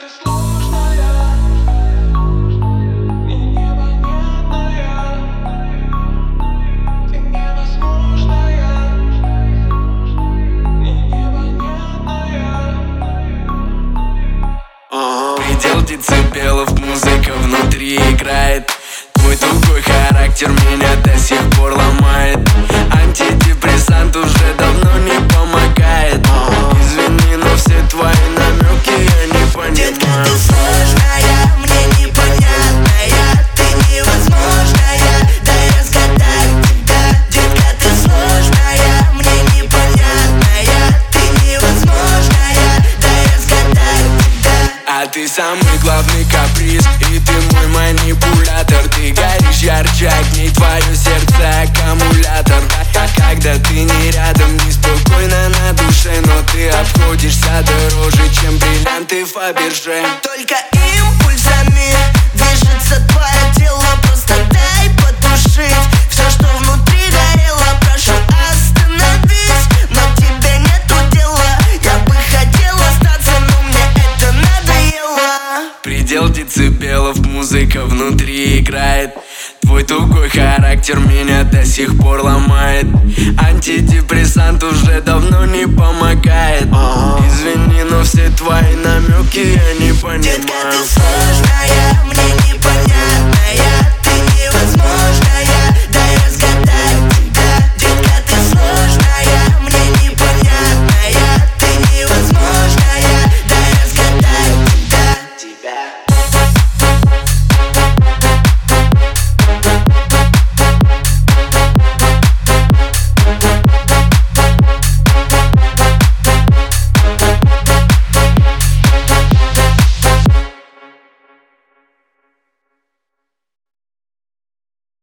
ты сложная, мне непонятная, ты невозможная, мне непонятная. Предел децибелов, музыка внутри играет. Твой тугой характер меня до сих пор ломает. Антидепрессант уже давно не помогает. Извини, но все твои намеки я не понимаю. Детка, ты сложная, мне непонятная, ты невозможная, дай разгадать тебя. Детка, ты сложная, мне непонятная, ты невозможная, дай разгадать тебя. А ты самый главный каприз, и ты мой манипулятор. Ты горишь ярче огней, твое сердце аккумулятор. Когда ты не рядом, неспокойно на душе, но ты обходишься дороже, чем бриллианты Фаберже. Только импульсами движется твое тело, просто дай потушить все, что внутри горело. Прошу, остановись, но тебе нету дела. Я бы хотела остаться, но мне это надоело. Предел децибелов, музыка внутри играет. Твой тугой характер меня до сих пор ломает. Антидепрессант уже давно не помогает. Извини, но все твои намеки я не понимаю. Детка, ты сложная, мне